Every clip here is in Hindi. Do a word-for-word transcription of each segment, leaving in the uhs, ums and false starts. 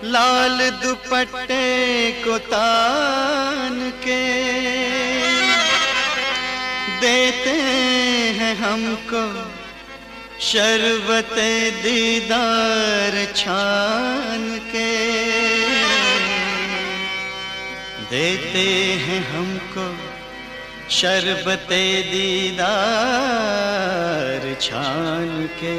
लाल दुपट्टे को तान के देते हैं हमको शरबत दीदार छान के, देते हैं हमको शरबत दीदार छान के।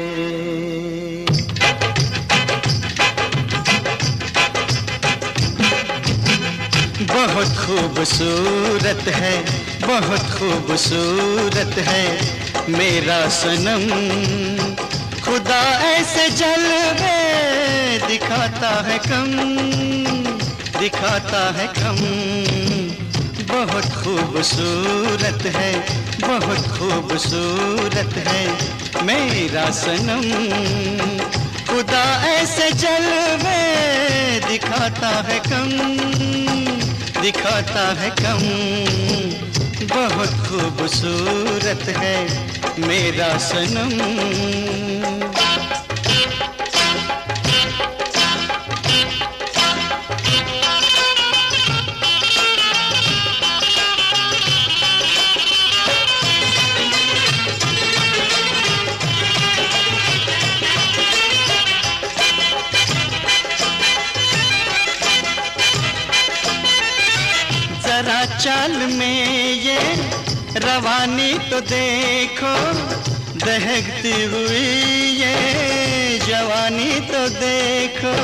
बहुत खूबसूरत है, बहुत खूबसूरत है मेरा सनम, खुदा ऐसे जलवे दिखाता है कम, दिखाता है कम। बहुत खूबसूरत है, बहुत खूबसूरत है मेरा सनम, खुदा ऐसे जलवे दिखाता है कम, दिखाता है कम। बहुत खूबसूरत है मेरा सनम। जरा चाल में ये रवानी तो देखो, दहकती हुई ये जवानी तो देखो।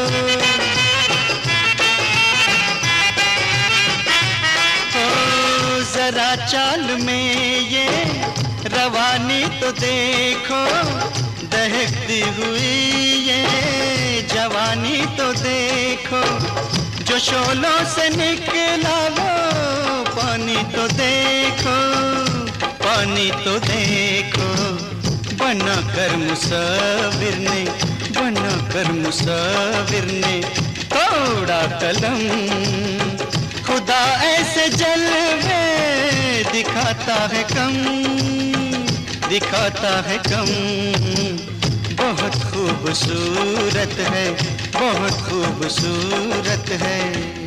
ओ जरा चाल में ये रवानी तो देखो, दहकती हुई ये जवानी तो देखो। जो शोलों से निकला वो पानी तो देखो, पानी तो देखो। बना कर मुसाविर ने, बना कर मुसाविर ने तोड़ा कलम, खुदा ऐसे जलवे दिखाता है कम, दिखाता है कम। बहुत खूबसूरत है, बहुत खूबसूरत है।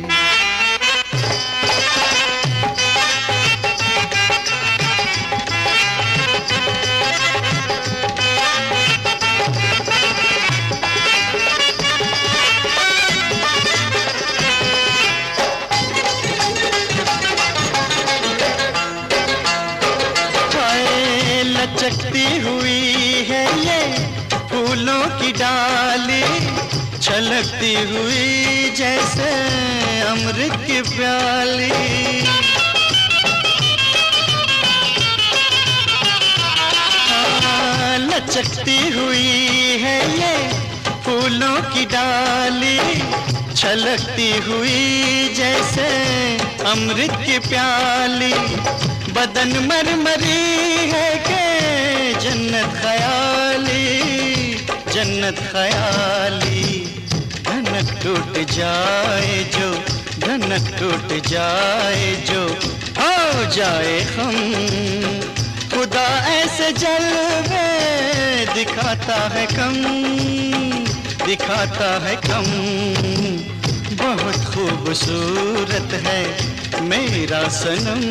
लचकती हुई है ये फूलों की डाली, छलकती हुई जैसे अमृत की प्याली। हाँ, लचकती हुई है ये फूलों की डाली, छलकती हुई जैसे अमृत की प्याली। बदन मरमरी है के जन्नत ख्याली, जन्नत ख्याली। धनक टूट जाए जो, धनक टूट जाए जो हो जाए हम, खुदा ऐसे जलवे दिखाता है कम, दिखाता है कम। बहुत खूबसूरत है मेरा सनम।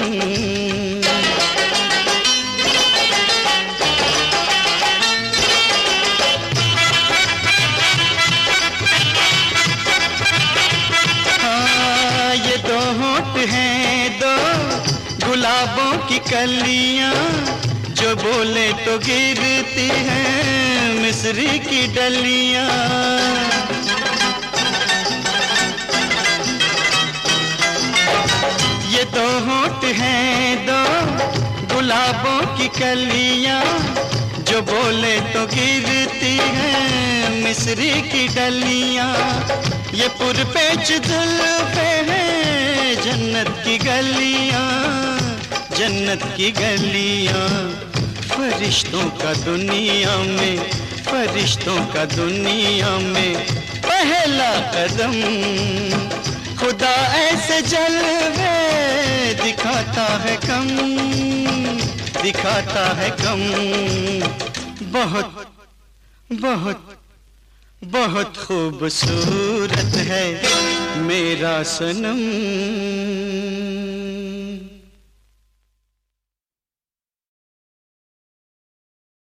हाँ, ये दो होंठ हैं दो गुलाबों की कलियां, जो बोले तो गिरती हैं मिस्री की डलियां। ये दो होंठ हैं दो गुलाबों की कलियां, जो बोले तो गिरती हैं मिस्री की डलियां। ये पुरपेच जुल्फे हैं जन्नत की गलियां, जन्नत की गलियां। फरिश्तों का दुनिया में, फरिश्तों का दुनिया में पहला कदम, खुदा ऐसे जलवे दिखाता है कम, दिखाता है कम। बहुत बहुत बहुत खूबसूरत है मेरा सनम।